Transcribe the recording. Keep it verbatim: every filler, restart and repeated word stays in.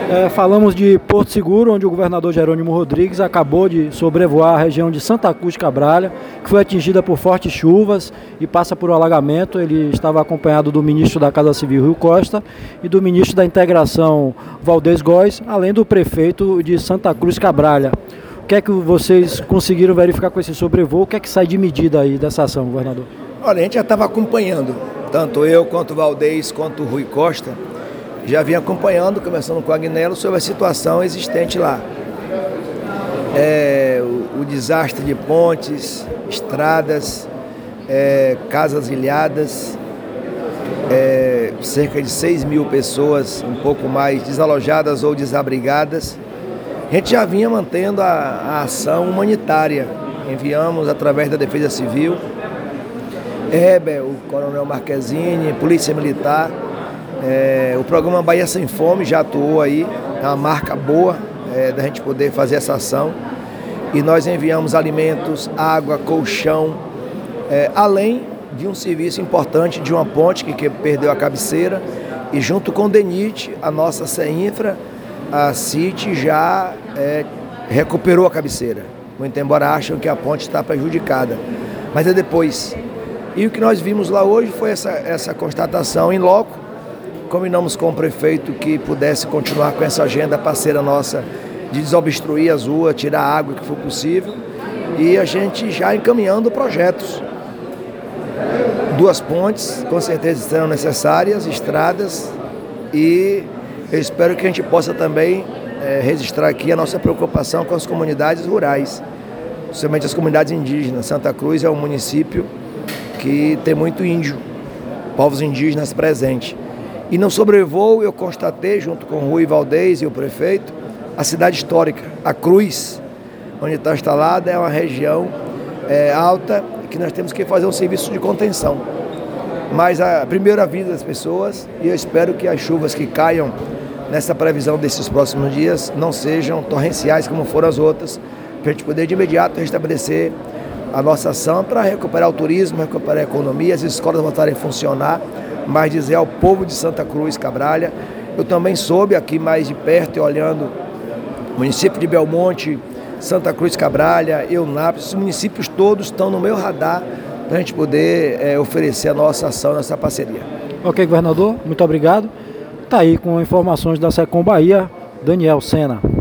É, falamos de Porto Seguro, onde o governador Jerônimo Rodrigues acabou de sobrevoar a região de Santa Cruz de Cabralha, que foi atingida por fortes chuvas e passa por um alagamento. Ele estava acompanhado do ministro da Casa Civil, Rui Costa, e do ministro da Integração, Valdez Góes, além do prefeito de Santa Cruz de Cabralha. O que é que vocês conseguiram verificar com esse sobrevoo? O que é que sai de medida aí dessa ação, governador? Olha, a gente já estava acompanhando, tanto eu quanto o Valdez, quanto o Rui Costa, já vinha acompanhando, começando com o Agnello, sobre a situação existente lá. É, o, o desastre de pontes, estradas, é, casas ilhadas, é, cerca de seis mil pessoas, um pouco mais, desalojadas ou desabrigadas. A gente já vinha mantendo a, a ação humanitária. Enviamos através da Defesa Civil, Heber, o Coronel Marquezine, Polícia Militar. É, o programa Bahia Sem Fome já atuou aí, é uma marca boa é, da gente poder fazer essa ação. E nós enviamos alimentos, água, colchão, é, além de um serviço importante de uma ponte que, que perdeu a cabeceira. E junto com o DENIT, a nossa CEINFRA, a CIT já é, recuperou a cabeceira. Muito embora acham que a ponte está prejudicada. Mas é depois. E o que nós vimos lá hoje foi essa, essa constatação em loco. Combinamos com o prefeito que pudesse continuar com essa agenda parceira nossa de desobstruir as ruas, tirar a água que for possível. E a gente já encaminhando projetos. Duas pontes, com certeza serão necessárias, estradas, e eu espero que a gente possa também é, registrar aqui a nossa preocupação com as comunidades rurais, principalmente as comunidades indígenas. Santa Cruz é um município que tem muito índio, povos indígenas presentes. E no sobrevoo eu constatei, junto com o Rui Valdez e o prefeito, a cidade histórica, a Cruz, onde está instalada, é uma região é, alta, que nós temos que fazer um serviço de contenção. Mas a primeira vida das pessoas, e eu espero que as chuvas que caiam nessa previsão desses próximos dias não sejam torrenciais como foram as outras, para a gente poder de imediato restabelecer a nossa ação para recuperar o turismo, recuperar a economia, as escolas voltarem a funcionar, mas dizer ao povo de Santa Cruz, Cabralha, eu também soube aqui mais de perto, olhando o município de Belmonte, Santa Cruz, Cabralha, Eunápolis, esses municípios todos estão no meu radar para a gente poder é, oferecer a nossa ação, nossa parceria. Ok, governador, muito obrigado. Está aí com informações da Secom Bahia, Daniel Sena.